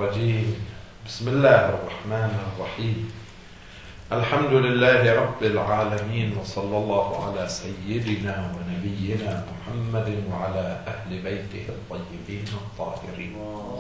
الرجيم. بسم الله الرحمن الرحيم. الحمد لله رب العالمين، وصلى الله على سيدنا ونبينا محمد وعلى أهل بيته الطيبين الطاهرين.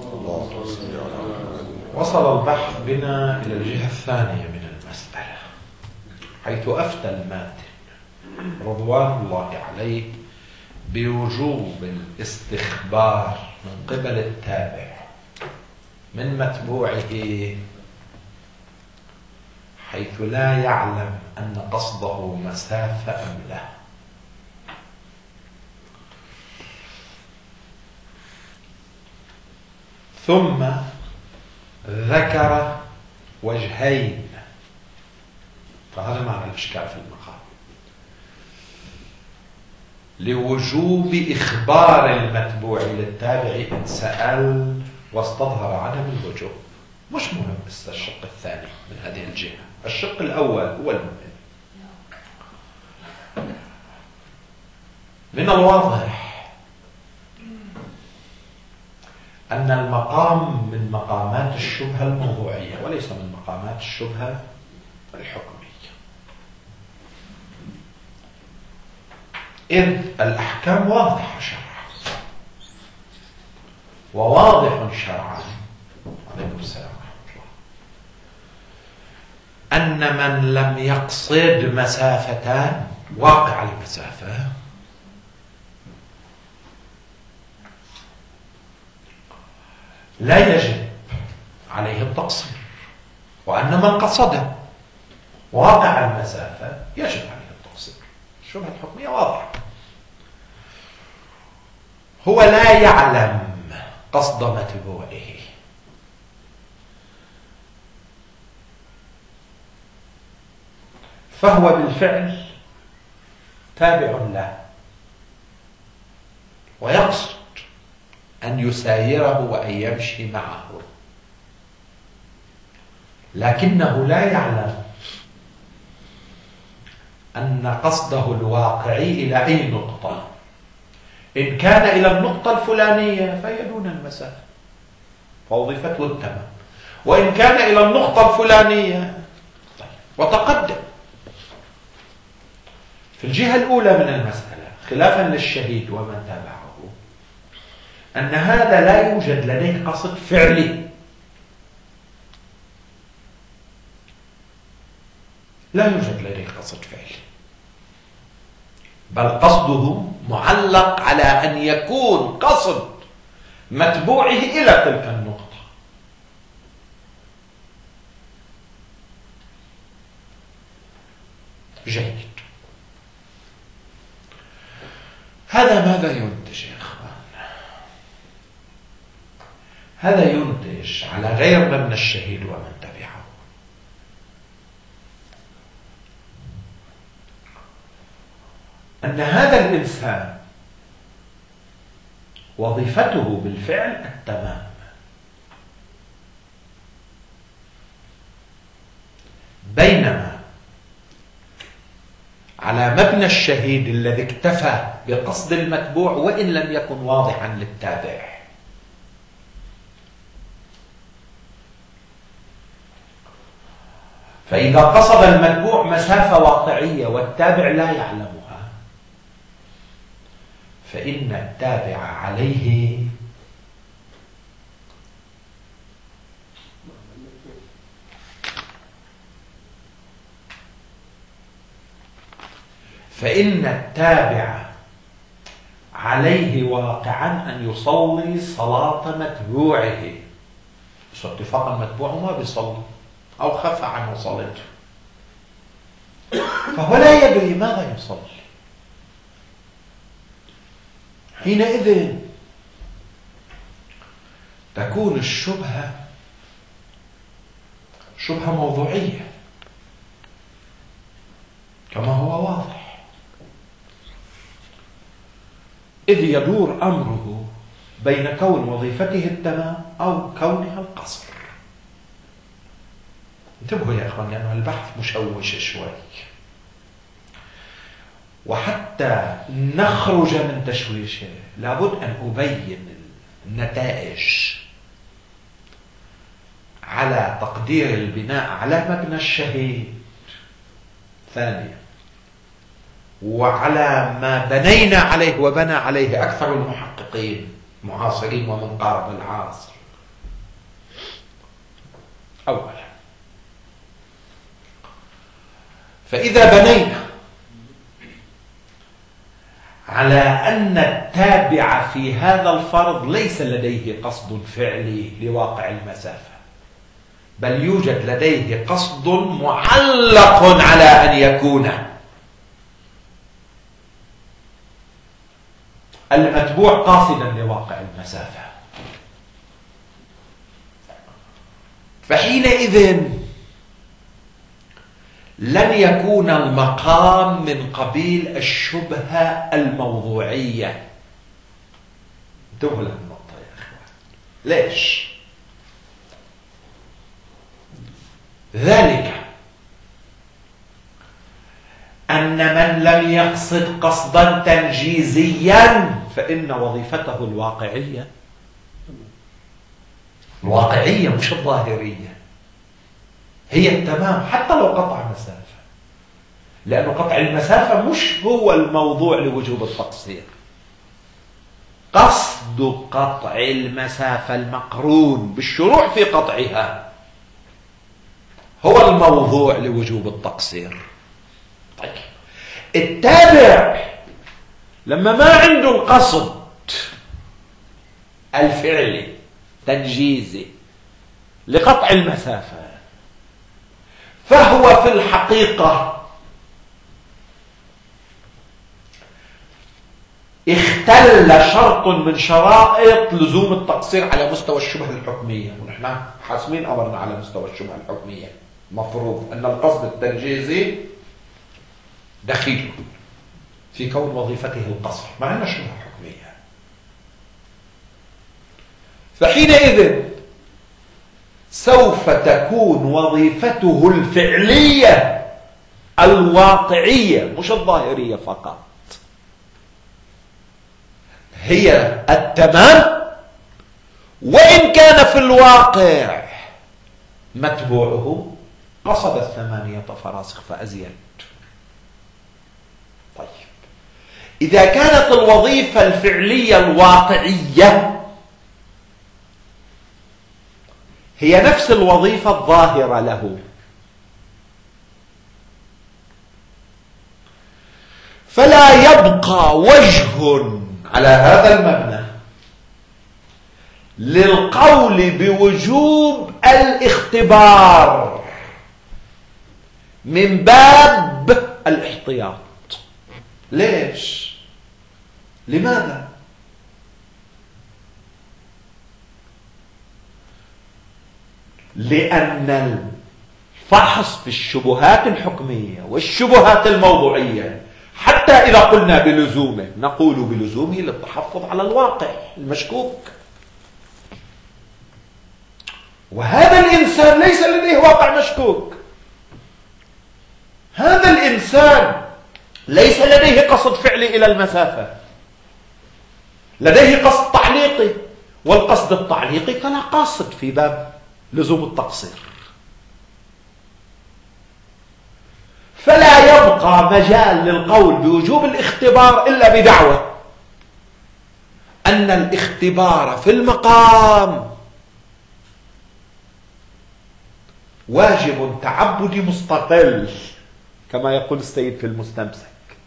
وصل البحث بنا إلى الجهة الثانية من المسألة، حيث أفتى الماتن رضوان الله عليه بوجوب الاستخبار من قبل التابع من متبوعه، حيث لا يعلم أن قصده مسافة أم لا. ثم ذكر وجهين، فهذا معنى الإشكال في المقام، لوجوب إخبار المتبوع للتابع إن سأل واستظهر عدم الوجوب. مش مهم بس الشق الثاني من هذه الجهة، الشق الأول هو المهم. من الواضح أن المقام من مقامات الشبهة الموضوعية وليس من مقامات الشبهة الحكمية، إذ الأحكام واضحة شرعا وواضح شرعا. عليكم السلام ورحمة الله. أن من لم يقصد مسافتان واقع المسافة لا يجب عليه التقصير، وأن من قصد واقع المسافة يجب عليه التقصير. الشبهة الحكمية واضحة. هو لا يعلم قصد متبوعه، فهو بالفعل تابع له ويقصد أن يسايره وأن يمشي معه، لكنه لا يعلم أن قصده الواقعي إلى أي نقطة. إن كان إلى النقطة الفلانية فهي دون المسافة فوظيفته التمام، وإن كان إلى النقطة الفلانية وتقدم. في الجهة الأولى من المسألة خلافا للشهيد ومن تابعه، أن هذا لا يوجد لديه قصد فعلي، لا يوجد لديه قصد فعلي، بل قصده معلق على أن يكون قصد متبوعه إلى تلك النقطة. جيد. هذا ماذا ينتج يا إخوان؟ هذا ينتج على غيرنا من الشهيد ومن تبعه أن هذا الإنسان وظيفته بالفعل التمام، بينما على مبنى الشهيد الذي اكتفى بقصد المتبوع وإن لم يكن واضحا للتابع، فإذا قصد المتبوع مسافة واقعية والتابع لا يعلمها، فإن التابع عليه واقعا أن يصلي صلاة متبوعه، بس اتفاقا متبوعه ما بيصلي أو خفى عنه صلاته، فهو لا يدري ماذا يصلي. حينئذ تكون الشبهة شبهة موضوعية كما هو واضح، إذ يدور أمره بين كون وظيفته التمام أو كونها القصر. انتبهوا يا إخوان، لأن البحث مشوش شوي، وحتى نخرج من تشويشه لابد أن أبين النتائج على تقدير البناء على مبنى الشهيد ثانيا، وعلى ما بنينا عليه وبنى عليه أكثر المحققين معاصرين ومن قارب العصر. أولا، فإذا بنينا على أن التابع في هذا الفرض ليس لديه قصد فعلي لواقع المسافة، بل يوجد لديه قصد معلق على أن يكون المتبوع قاصدا لواقع المسافة، فحينئذ لن يكون المقام من قبيل الشبهة الموضوعية. انتبهوا للنقطة يا أخوان. ليش؟ ذلك أن من لم يقصد قصدا تنجيزيا فإن وظيفته الواقعية مش الظاهرية، هي التمام حتى لو قطع مسافة، لأن قطع المسافة مش هو الموضوع لوجوب التقصير. قصد قطع المسافة المقرون بالشروع في قطعها هو الموضوع لوجوب التقصير. طيب، التابع لما ما عنده القصد الفعلي تنجيزي لقطع المسافة، فهو في الحقيقة اختل شرط من شرائط لزوم التقصير على مستوى الشبهة الحكمية، ونحن حاسمين أمرنا على مستوى الشبهة الحكمية. مفروض أن القصد التنجيزي دخيل في كون وظيفته القصر، مع أنها شبهة حكمية. فحينئذ سوف تكون وظيفته الفعلية الواقعية مش الظاهرية فقط هي التمام، وإن كان في الواقع متبوعه قصد 8 فراسخ فأزيد. طيب، إذا كانت الوظيفة الفعلية الواقعية هي نفس الوظيفة الظاهرة له، فلا يبقى وجه على هذا المبنى للقول بوجوب الاختبار من باب الاحتياط. ليش؟ لماذا؟ لأن الفحص في الشبهات الحكمية والشبهات الموضوعية حتى إذا قلنا بلزومه نقول بلزومه للتحفظ على الواقع المشكوك، وهذا الإنسان ليس لديه واقع مشكوك. هذا الإنسان ليس لديه قصد فعلي إلى المسافة، لديه قصد تعليقي، والقصد التعليقي كان قاصد في باب لزوم التقصير. فلا يبقى مجال للقول بوجوب الاختبار إلا بدعوة أن الاختبار في المقام واجب تعبدي مستقل كما يقول السيد في المستمسك،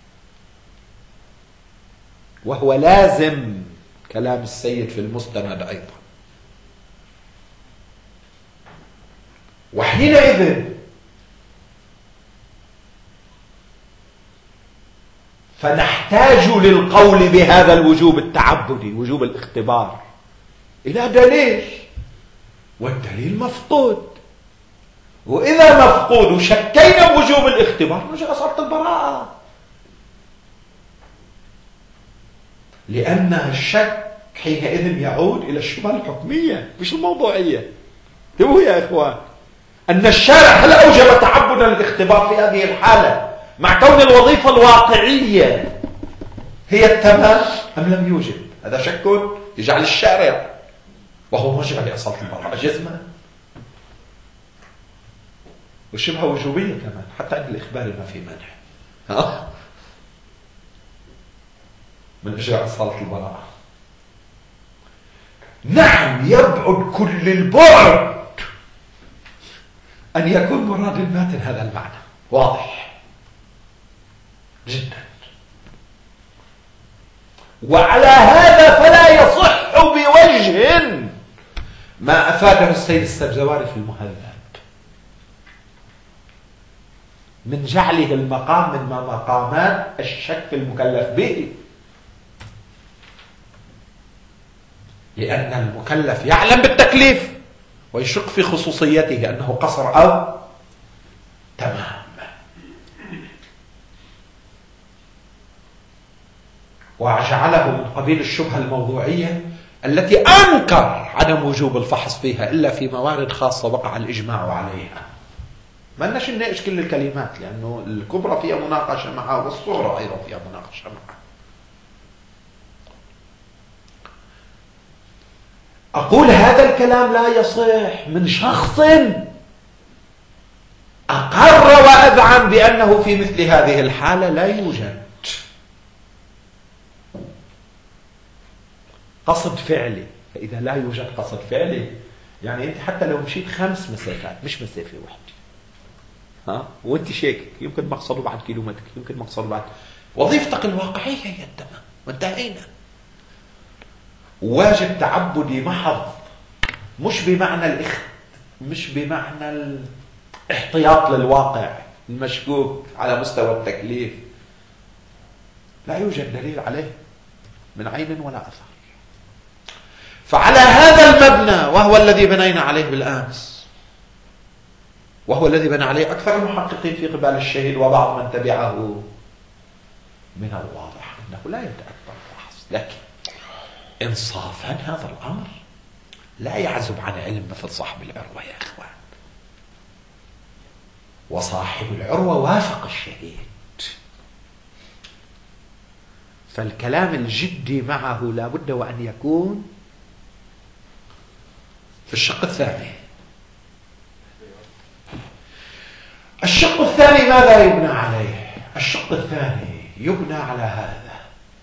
وهو لازم كلام السيد في المستند أيضا. وحينئذ فنحتاج للقول بهذا الوجوب التعبدي وجوب الاختبار إلى دليل، والدليل مفقود، وإذا مفقود وشكينا بوجوب الاختبار نرجع صارت البراءة، لأن الشك حينئذ يعود إلى الشبهة الحكمية مش الموضوعية. انتبهوا يا إخوان، أن الشارع هل أوجب تعبدا الاختبار في هذه الحالة مع كون الوظيفة الواقعية هي التمام أم لم يوجب؟ هذا شك يجعل الشارع وهو مرجع لأصالة البراءة جزما. وشبه وجوبية كمان، حتى عند الإخبار ما في منع من إجراء صلاة البراءة. نعم، يبعد كل البعد أن يكون مراد الماتن هذا المعنى، واضح جدا. وعلى هذا فلا يصح بوجه ما أفاده السيد السبزواري في المهذب من جعله المقام من مقامات الشك في المكلف به، لأن المكلف يعلم بالتكليف ويشك في خصوصيته أنه قصر أو تمام. وجعله من قبيل الشبهة الموضوعية التي أنكر عدم وجوب الفحص فيها إلا في موارد خاصة وقع الإجماع عليها. ما لناش نناقش كل الكلمات لأنه الكبرى فيها مناقشة معها والصغرى أيضا فيها مناقشة معها. أقول هذا الكلام لا يصح من شخص أقر وأذعن بأنه في مثل هذه الحالة لا يوجد قصد فعلي. فإذا لا يوجد قصد فعلي يعني أنت حتى لو مشيت 5 مسافات مش مسافة واحدة وأنت شاكك يمكن مقصده بعد كيلومتر، يمكن مقصده بعد، وظيفتك الواقعية هي التمام وانتهينا. واجب تعبدي محض، مش بمعنى الاحتياط للواقع المشكوك على مستوى التكليف، لا يوجد دليل عليه من عين ولا أثر. فعلى هذا المبنى وهو الذي بنينا عليه بالأمس، وهو الذي بنى عليه أكثر المحققين في قبال الشهيد وبعض من تبعه، من الواضح أنه لا يتأثر الفحص. لكن إنصافا هذا الأمر لا يعزب عن علم مثل صاحب العروة يا إخوان. وصاحب العروة وافق الشهيد، فالكلام الجدي معه لا بد وأن يكون في الشق الثاني. الشق الثاني ماذا يبنى عليه؟ الشق الثاني يبنى على هذا: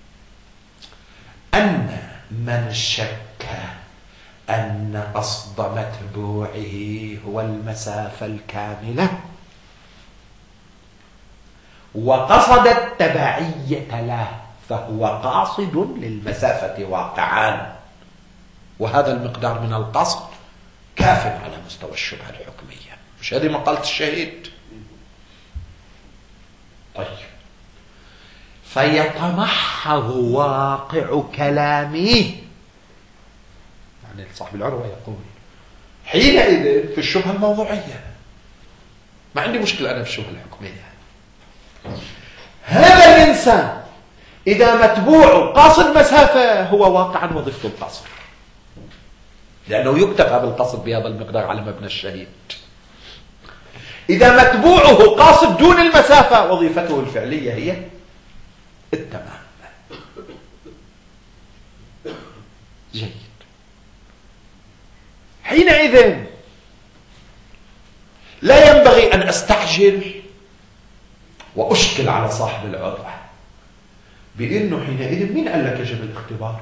أن من شك أن قصد متبوعه هو المسافة الكاملة وقصد التبعية له فهو قاصد للمسافة واقعان، وهذا المقدار من القصد كاف على مستوى الشبهة الحكمية. مش هذه مقالة الشهيد؟ طيب، فيتمحض واقع كلامه. يعني صاحب العروة يقول حينئذ في الشبهة الموضوعية ما عندي مشكلة أنا في الشبهة الحكمية. هذا الإنسان إذا متبوع قاصد مسافة هو واقعا وظيفته القصر، لأنه يكتفى بالقصد بهذا المقدار على مبنى الشهيد. إذا متبوعه قاصد دون المسافة وظيفته الفعلية هي التمام. جيد. حينئذ لا ينبغي أن أستعجل وأشكل على صاحب العروة بأنه حينئذ مين قال لك يجب الاختبار؟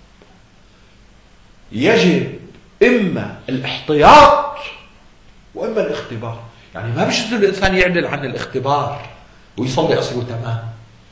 يجب إما الاحتياط وإما الاختبار. يعني ما بيجوز الإنسان يعدل عن الاختبار ويصلي أصله تمام،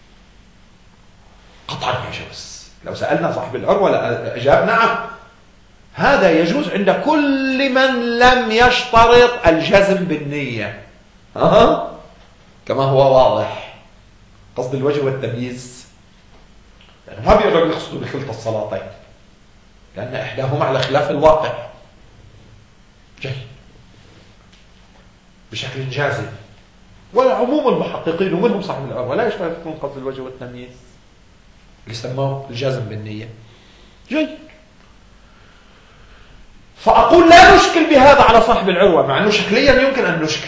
قطعا يجوز. لو سألنا صاحب العروة أجاب نعم، هذا يجوز عند كل من لم يشترط الجزم بالنية كما هو واضح، قصد الوجه والتمييز، يعني ما بيقدر يقصدوا بخلط الصلاتين لأن إحداهما على خلاف الواقع. جيد. بشكل جازم. والعموم المحققين ومنهم صاحب العروة لا يشترطون قصد الوجه والتمييز اللي سموه الجازم بالنية. جيد. فأقول لا نشكل بهذا على صاحب العروة، مع أنه شكليا يمكن أن نشكل،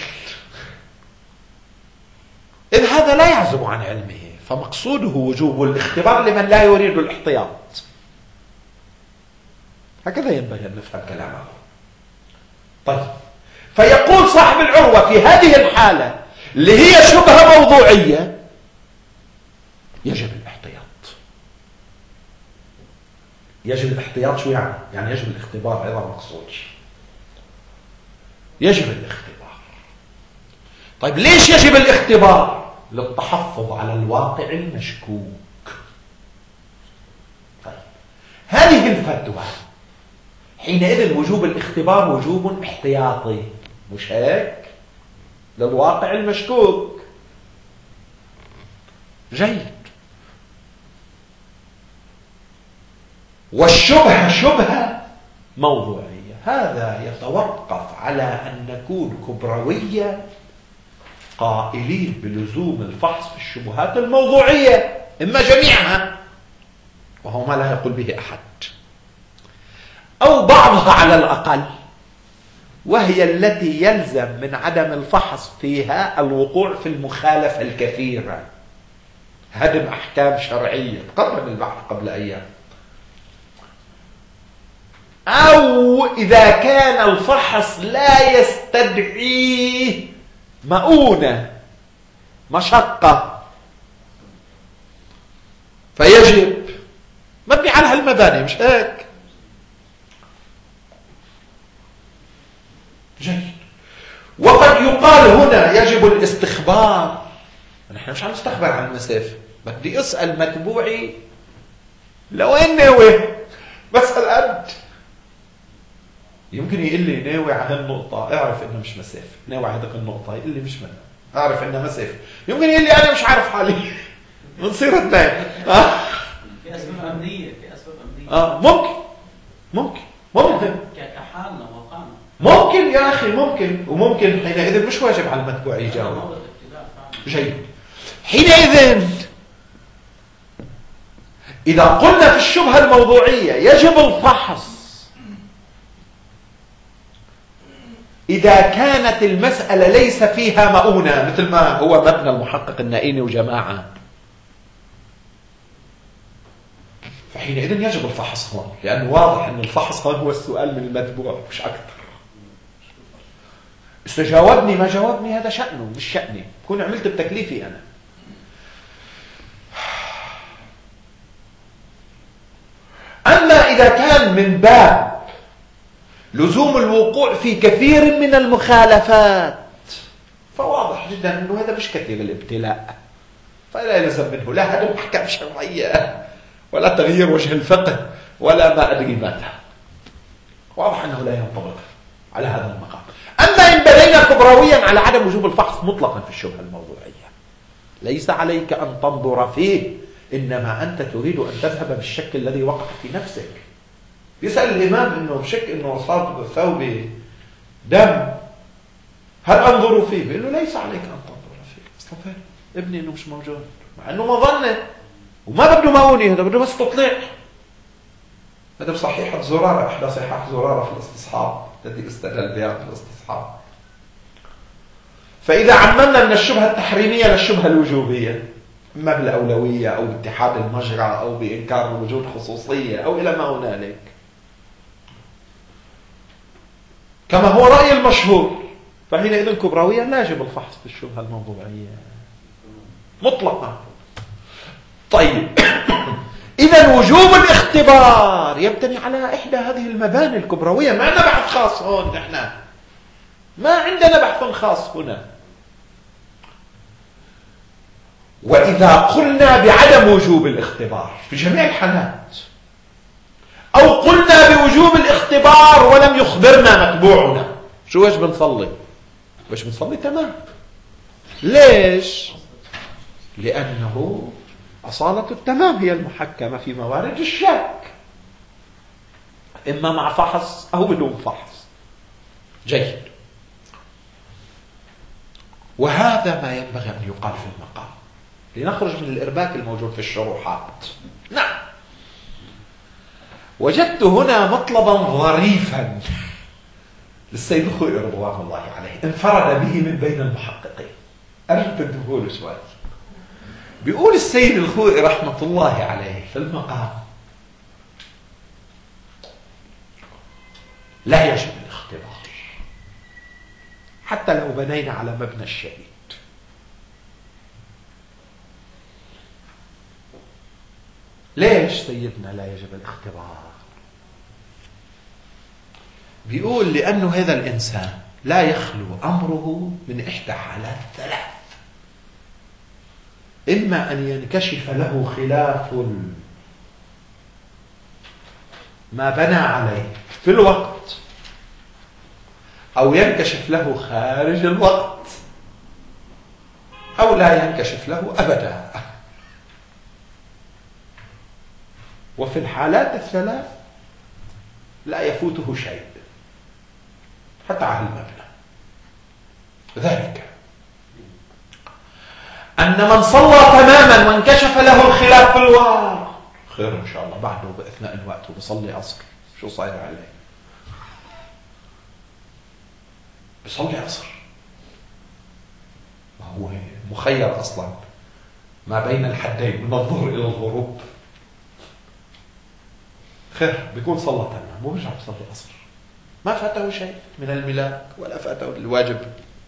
إذ هذا لا يعزب عن علمه، فمقصوده وجوب الاختبار لمن لا يريد الاحتياط. هكذا ينبغي أن نفهم كلامه. طيب، فيقول صاحب العروة في هذه الحالة اللي هي شبهة موضوعية يجب الاحتياط. يجب الاحتياط شو يعني؟ يعني يجب الاختبار، هذا المقصود. يجب الاختبار. طيب ليش يجب الاختبار؟ للتحفظ على الواقع المشكوك. طيب هذه الفتوى حينئذ وجوب الاختبار وجوب احتياطي، مش هيك؟ للواقع المشكوك. جيد. والشبهة شبهة موضوعية، هذا يتوقف على أن نكون كبروية قائلين بلزوم الفحص في الشبهات الموضوعية، إما جميعها وهو ما لا يقول به أحد، أو بعضها على الأقل، وهي التي يلزم من عدم الفحص فيها الوقوع في المخالفة الكثيرة، هدم أحكام شرعية. تقدم البحث قبل أيام. أو إذا كان الفحص لا يستدعيه مؤونة مشقة فيجب، مبني على هالمباني، مش هيك؟ جيد. وقد يقال هنا يجب الاستخبار. نحن مش عم نستخبر عن المسافة، بدي أسأل متبوعي لوين ناوي، بسأل قد يمكن يقول لي ناوي على هالنقطة، اعرف انه مش مسافة. ناوي على هذيك النقطة، يقول لي مش منها، اعرف انها مسافة. يمكن يقول لي انا مش عارف حالي، بنصير اثنين. في اسباب امنية، في اسباب امنية. ممكن كحالنا وقعنا. ممكن يا اخي، ممكن. وممكن حينئذ مش واجب على المتبوع يجاوب. جيد. حينئذ إذا قلنا في الشبهة الموضوعية يجب الفحص إذا كانت المسألة ليس فيها مؤونة، مثل ما هو مبنى المحقق النائيني وجماعة، فحينئذ يجب الفحص هون، لأنه واضح أن الفحص هون هو السؤال من المتبوع مش أكثر. استجاوبني ما جاوبني هذا شأنه مش شأني، كون عملت بتكليفي أنا. أما إذا كان من باب لزوم الوقوع في كثير من المخالفات فواضح جدا أنه هذا مش كثير الابتلاء، فلا يلزم منه لا هدم أحكام شرعية ولا تغيير وجه الفقه ولا ما أدري ماذا. واضح أنه لا ينطبق على هذا المقام. أما إن بنينا كبرويا على عدم وجوب الفحص مطلقا في الشبهة الموضوعية، ليس عليك أن تنظر فيه، إنما أنت تريد أن تذهب بالشك الذي وقع في نفسك. يسأل الإمام إنه بشك إنه أصاب بثوبه دم، هل أنظر فيه؟ بيقول له ليس عليك أن تنظر فيه، استغفر ابني إنه مش موجود، مع إنه مظنة وما بده مؤونة، هذا بده بس تطلع. هذا بصحيحة زرارة، إحدى صحيحة زرارة في الاستصحاب الذي استدل بها في الاستصحاب. فإذا عممنا من الشبهة التحريمية للشبهة الوجوبية، إما بالأولوية أو باتحاد المجرى أو بإنكار وجود خصوصية أو إلى ما هنالك، كما هو رأي المشهور، فحينئذ كبرويا لا يجب الفحص في الشبهة الموضوعية مطلقا. طيب إذا وجوب الاختبار يبتني على إحدى هذه المباني الكبروية. ما عندنا بحث خاص هون، نحن ما عندنا بحث خاص هنا. وإذا قلنا بعدم وجوب الاختبار في جميع الحالات، أو قلنا بوجوب الاختبار ولم يخبرنا متبوعنا، شو وش بنصلي؟ وش بنصلي؟ تمام. ليش؟ لأنه أصالة التمام هي المحكمة في موارد الشك، إما مع فحص أو بدون فحص. جيد. وهذا ما ينبغي أن يقال في المقام لنخرج من الإرباك الموجود في الشروحات. نعم، وجدت هنا مطلبا ظريفا للسيد الخوئي رضوان الله عليه، انفرد به من بين المحققين. أرجو تنتبهوا شوي. بيقول السيد الخوئي رحمة الله عليه في المقام: لا يجب الاختبار حتى لو بنينا على مبنى الشهيد. ليش سيدنا لا يجب الاختبار؟ بيقول لأنه هذا الإنسان لا يخلو أمره من إحدى حالات ثلاث: إما أن ينكشف له خلاف ما بنى عليه في الوقت، أو ينكشف له خارج الوقت، أو لا ينكشف له أبدا. وفي الحالات الثلاث لا يفوته شيء حتى على المبنى. ذلك أن من صلى تماما وانكشف له الخلاف في الوقت خير إن شاء الله، بعده بأثناء الوقت وبصلي عصر، شو صاير عليه؟ بصلي عصر، ما هو مخير أصلا ما بين الحدين من الظهر إلى الغروب. خير، بيكون صلى تمام وبيرجع بصلي عصر، ما فاته شيء من الميلاد ولا فاته الواجب.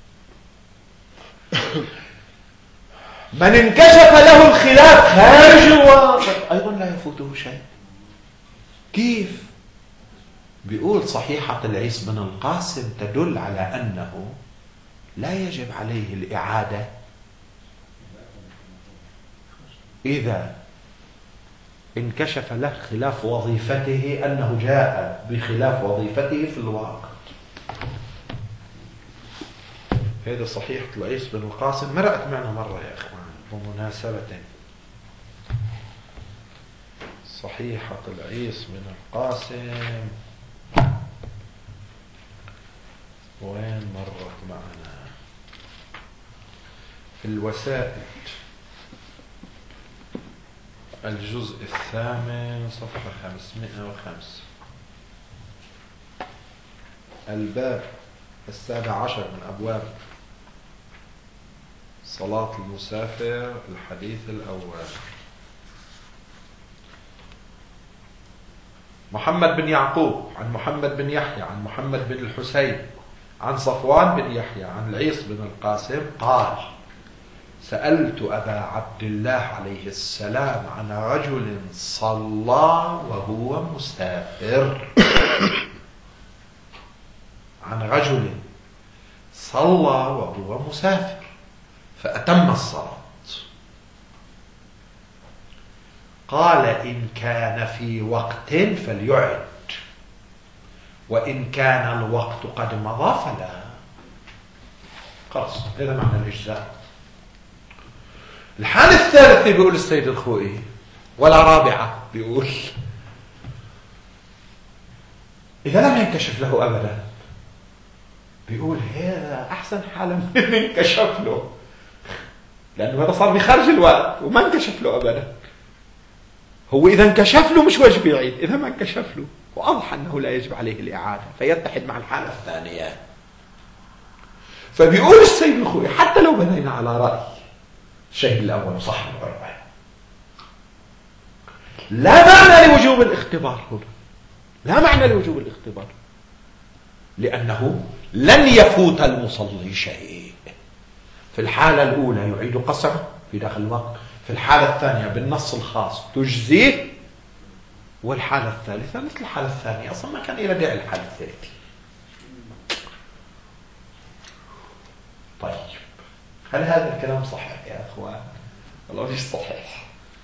من انكشف له الخلاف خارج الوقت أيضا لا يفوته شيء. كيف؟ بيقول صحيحة العيس بن القاسم تدل على أنه لا يجب عليه الإعادة إذا انكشف له خلاف وظيفته، أنه جاء بخلاف وظيفته في الواقع. هذا صحيحة العيس بن القاسم، مرأت معنا مرة يا إخوان بمناسبة. صحيحة العيس بن القاسم وين مرت معنا؟ في الوسائل الجزء 8 صفحة 505، الباب 17 من أبواب صلاة المسافر، الحديث الأول. محمد بن يعقوب عن محمد بن يحيى عن محمد بن الحسين عن صفوان بن يحيى عن العيس بن القاسم قال: سألت أبا عبد الله عليه السلام عن رجل صلى وهو مسافر. عن رجل صلى وهو مسافر فأتم الصلاة. قال: إن كان في وقت فليعد، وإن كان الوقت قد مضى فلا. خلاص، هذا معنى الإجزاء. الحالة الثالثة بيقول السيد الخوئي، ولا رابعة، بيقول إذا لم ينكشف له أبدا، بيقول هذا أحسن حالة من انكشف له، لأنه هذا صار بخارج الوقت وما انكشف له أبدا. هو إذا انكشف له مش واجب يعيد، إذا ما انكشف له وأضح أنه لا يجب عليه الإعادة، فيتحد مع الحالة الثانية. فبيقول السيد الخوئي حتى لو بنينا على رأي الشيء الأول صح الأربعة، لا معنى لوجوب الاختبار هنا، لا معنى لوجوب الاختبار، لأنه لن يفوت المصلي شيء. في الحالة الأولى يعيد قصره في داخل الوقت، في الحالة الثانية بالنص الخاص تجزيه، والحالة الثالثة مثل الحالة الثانية، أصلا ما كان إلى داعي الحالة الثالثة. طيب، هل هذا الكلام صحيح يا أخوان؟ والله مش صحيح.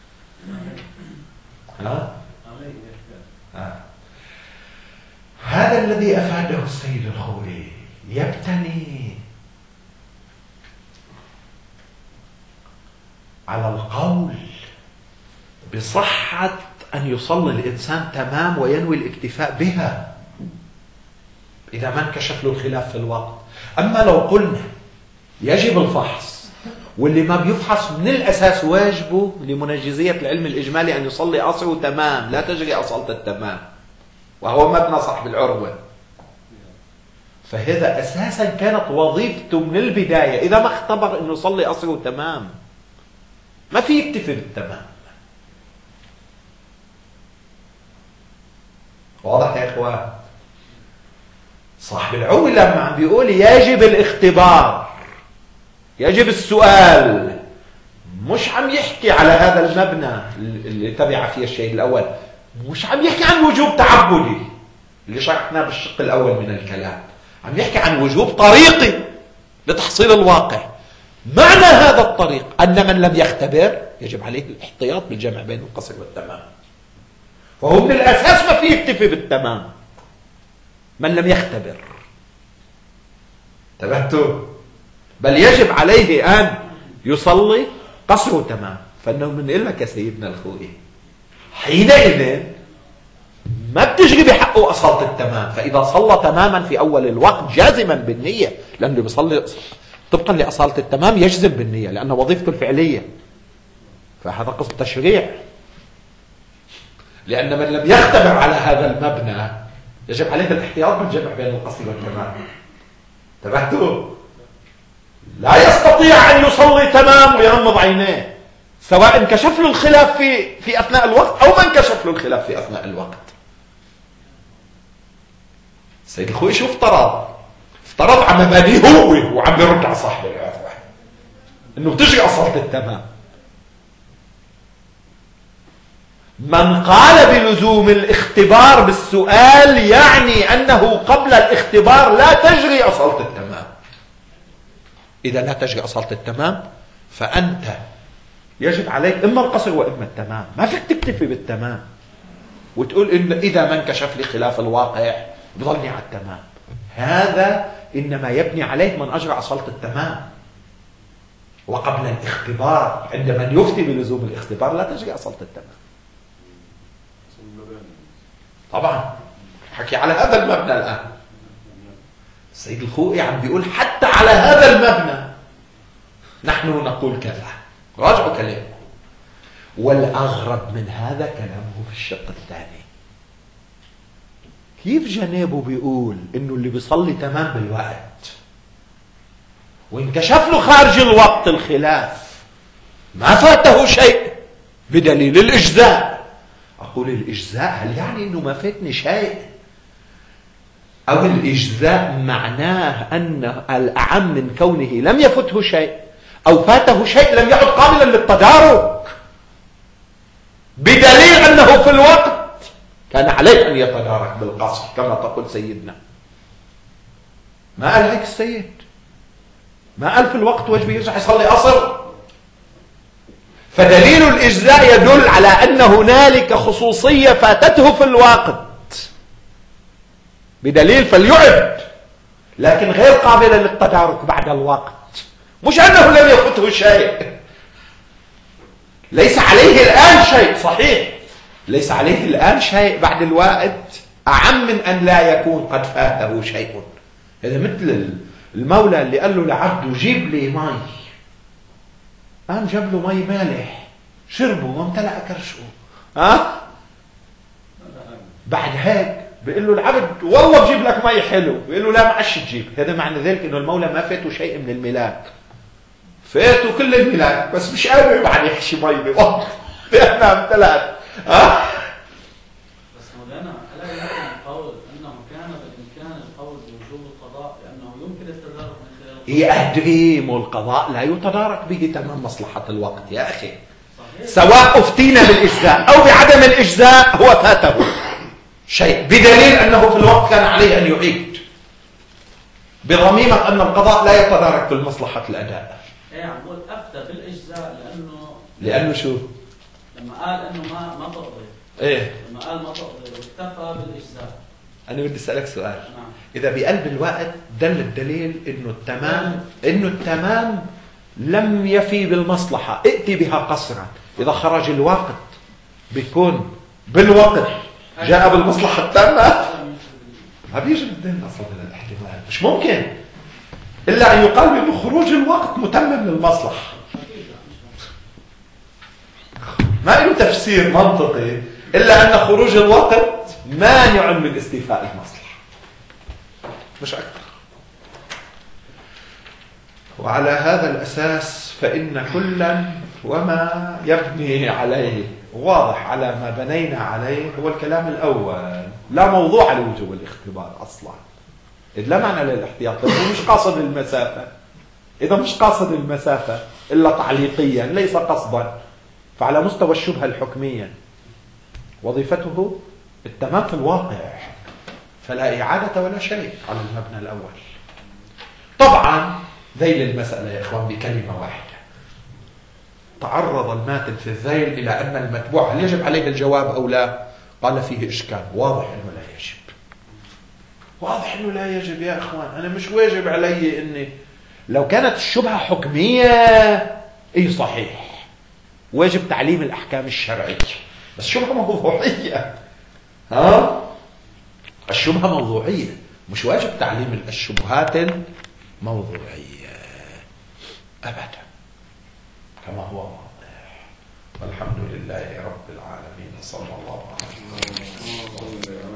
هذا الذي أفاده السيد الخوئي يبتني على القول بصحة أن يصلي الإنسان تمام وينوي الاكتفاء بها إذا ما انكشف له الخلاف في الوقت. أما لو قلنا يجب الفحص، واللي ما بيفحص من الأساس واجبه لمنجزية العلم الإجمالي أن يصلي عصره تمام، لا تجري أصالة التمام، وهو مبنى صاحب العروة، فهذا أساسا كانت وظيفته من البداية. إذا ما اختبر أنه يصلي عصره تمام ما في يكتفي بالتمام. واضح يا إخوان؟ صاحب العوي لما عم بيقول يجب الاختبار، يجب السؤال، مش عم يحكي على هذا المبنى اللي تبع فيه الشيء الأول، مش عم يحكي عن وجوب تعبدي اللي شرحناه بالشق الأول من الكلام، عم يحكي عن وجوب طريقي لتحصيل الواقع. معنى هذا الطريق أن من لم يختبر يجب عليه الاحتياط بالجمع بين القصر والتمام. فهو من الأساس ما فيه يكتفي بالتمام من لم يختبر. انتبهتوا؟ بل يجب عليه أن يصلي قصر وتمام. فإنه بنقول لك يا سيدنا الخوئي حينئذ ما بتجري بحقه أصالة التمام. فإذا صلى تماما في أول الوقت جازما بالنية، لأنه بيصلي طبقا لأصالة التمام يجزم بالنية لأن وظيفته الفعلية، فهذا قصد تشريع. لأن من لم يختبر على هذا المبنى يجب عليه الاحتياط بالجمع بين القصر والتمام. انتبهتوا؟ لا يستطيع أن يصلي تمام ويغمض عينيه، سواء انكشف له الخلاف في أثناء الوقت أو ما انكشف له الخلاف في أثناء الوقت. سيد الخوي شو افترض على مبادئه هو وعم بيرد على صاحب العفو انه بتجري أصالة التمام. من قال بلزوم الاختبار بالسؤال يعني أنه قبل الاختبار لا تجري أصالة التمام. إذا لا تجري أصالة التمام فأنت يجب عليك إما القصر وإما التمام. ما فيك تكتفي بالتمام وتقول إن إذا ما انكشف لي خلاف الواقع بضلني على التمام. هذا إنما يبني عليه من أجرى أصالة التمام. وقبل الاختبار عند من يفتي بلزوم الاختبار لا تجري أصالة التمام. طبعا حكي على هذا المبنى الآن. السيد الخوئي عم بيقول حتى على هذا المبنى نحن نقول كذا. راجعوا كلامه. والأغرب من هذا كلامه في الشق الثاني. كيف جنابه بيقول إنه اللي بيصلي تمام بالوقت وانكشف له خارج الوقت الخلاف ما فاته شيء بدليل الإجزاء. أقول الإجزاء هل يعني أنه ما فاتني شيء؟ أو الإجزاء معناه أن الأعم من كونه لم يفته شيء أو فاته شيء لم يعد قابلا للتدارك بدليل أنه في الوقت كان عليه أن يتدارك بالقصر كما تقول سيدنا. ما قال هيك السيد، ما قال في الوقت واجب يرجع يصلي قصر. فدليل الإجزاء يدل على أن هنالك خصوصية فاتته في الوقت بدليل فليعد، لكن غير قابلة للتدارك بعد الوقت. مش أنه لم يفته شيء، ليس عليه الآن شيء. صحيح ليس عليه الآن شيء بعد الوقت أعم من أن لا يكون قد فاته شيء. هذا مثل المولى اللي قال له لعبده جيب لي مي، قام جاب له مي مالح شربه وامتلأ كرشه. بعد هيك بيقول له العبد والله بجيب لك مي حلو، بيقول له لا ما عادش تجيب. هذا معنى ذلك انه المولى ما فاته شيء من الملاك، فاته كل الملاك بس مش قادر بعد يحشي مي بوقت لانها امتلأت. بس مولانا الا يمكن القول انه كان بالامكان القول بوجوب القضاء لانه يمكن التدارك من خلال أدري مو القضاء لا يتدارك به تمام مصلحة الوقت يا أخي. سواء أفتينا بالإجزاء أو بعدم الإجزاء هو فاته شيء بدليل أنه في الوقت كان عليه أن يعيد بضميمة أن القضاء لا يتدارك بالمصلحة الأداء. ايه عم بقول أفتى بالإجزاء لأنه شو؟ لما قال أنه ما تقضي. إيه؟ لما قال ما تقضي واكتفى بالإجزاء. أنا بدي أسألك سؤال. نعم. إذا بقلب الوقت دل الدليل إنه التمام لم يفي بالمصلحة ائتي بها قصرا. إذا خرج الوقت بيكون بالوقت جاء بالمصلحة التامة. ما بيجي الدين أصلا من الاحتمال، مش ممكن إلا أن يقال بأنه خروج الوقت متمم للمصلحة. ما له تفسير منطقي إلا أن خروج الوقت مانع من استيفاء المصلحة مش أكثر. وعلى هذا الأساس فإن كلا وما يبني عليه واضح على ما بنينا عليه هو الكلام الأول، لا موضوع لوجوب الاختبار أصلا. إذ لا معنى للاحتياط، لأنه مش قاصد المسافة. إذا مش قاصد المسافة إلا تعليقيا ليس قصدا، فعلى مستوى الشبهة الحكمية وظيفته التمام في الواقع، فلا إعادة ولا شيء على المبنى الأول. طبعا ذيل المسألة يا إخوان بكلمة واحدة. تعرض الماتن في الذيل إلى أن المتبوع هل يجب عليه الجواب أو لا؟ قال فيه إشكال، واضح أنه لا يجب. واضح أنه لا يجب يا إخوان. أنا مش واجب علي أني لو كانت الشبهة حكمية إيه صحيح، واجب تعليم الأحكام الشرعية، بس شبهة موضوعية. الشبهة موضوعية، مش واجب تعليم الشبهات الموضوعية أبدا، كما هو واضح. والحمد لله رب العالمين. صلى الله عليه وسلم.